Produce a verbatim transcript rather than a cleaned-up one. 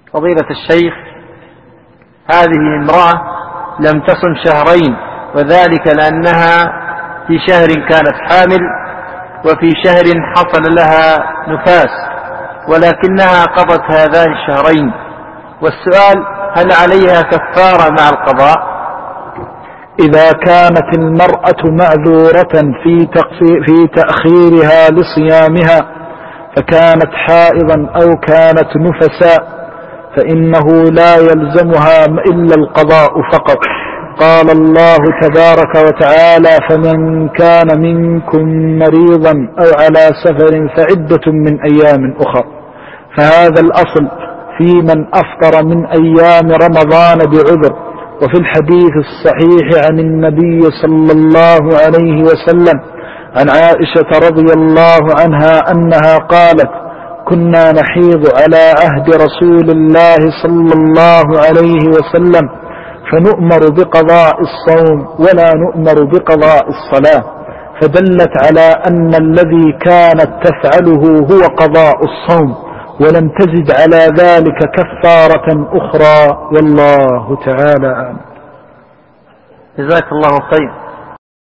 فضيلة الشيخ، هذه امرأة لم تصم شهرين، وذلك لأنها في شهر كانت حامل وفي شهر حصل لها نفاس، ولكنها قضت هذان الشهرين، والسؤال: هل عليها كفارة مع القضاء؟ إذا كانت المرأة معذورة في, في تأخيرها لصيامها فكانت حائضا أو كانت نفساء فإنه لا يلزمها إلا القضاء فقط. قال الله تبارك وتعالى: فمن كان منكم مريضا أو على سفر فعدة من أيام أخر. فهذا الأصل في من أفطر من أيام رمضان بعذر. وفي الحديث الصحيح عن النبي صلى الله عليه وسلم عن عائشة رضي الله عنها أنها قالت: كنا نحيض على عهد رسول الله صلى الله عليه وسلم فنؤمر بقضاء الصوم ولا نؤمر بقضاء الصلاة، فدلت على أن الذي كانت تفعله هو قضاء الصوم، ولم تزد على ذلك كفارة أخرى، والله تعالى أعلم. جزاك الله خير.